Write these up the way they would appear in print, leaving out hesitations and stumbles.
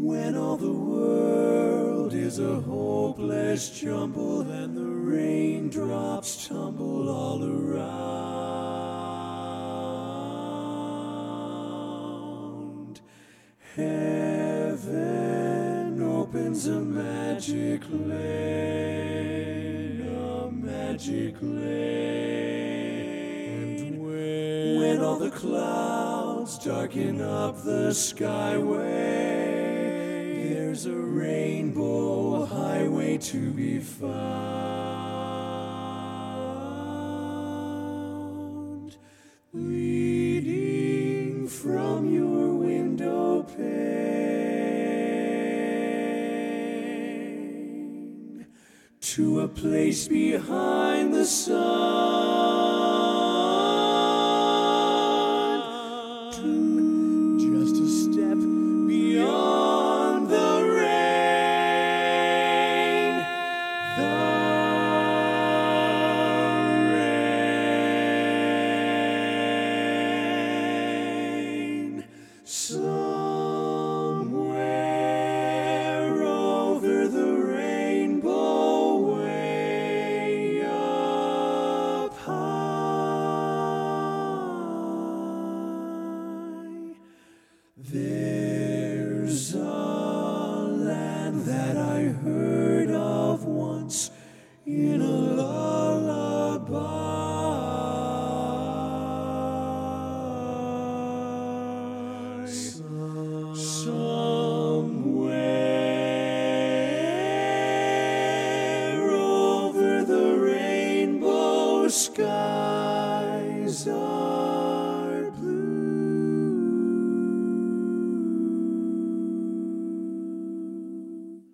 When all the world is a hopeless jumble and the raindrops tumble all around, heaven opens a magic lane, a magic lane. And when all the clouds darken up the skyway, there's a rainbow highway to be found, leading from your window pane to a place behind the sun, just a step beyond the rain, somewhere over the rainbow, way up high, there's a land that I heard of once in a lullaby. Somewhere over the rainbow, skies are blue,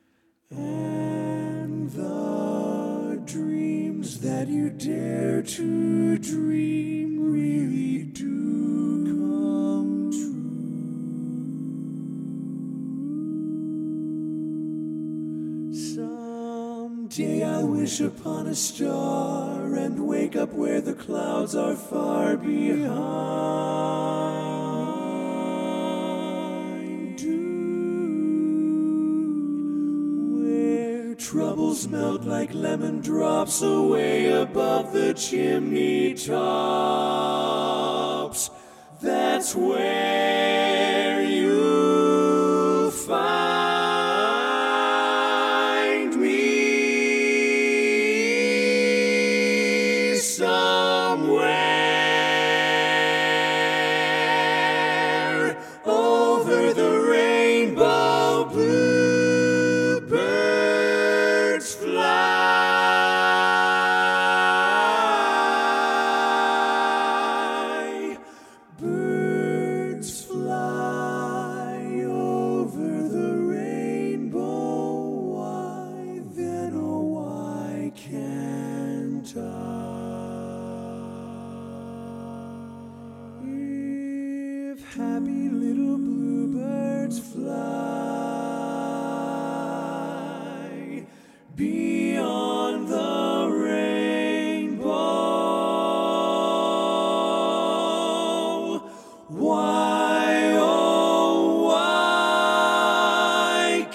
and the dreams that you dare to dream really do come true. Someday I'll wish upon a star and wake up where the clouds are far behind you, where troubles melt like lemon drops away above the chimney tops. That's where you'll find me, somewhere over the rainbow. Bluebirds fly, birds fly over the rainbow. Why then, oh why can't I? If happy little bluebirds fly beyond the rainbow, why, oh, why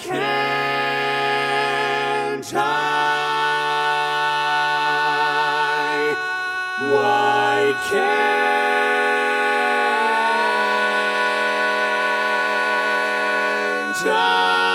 can't I? Why can't I?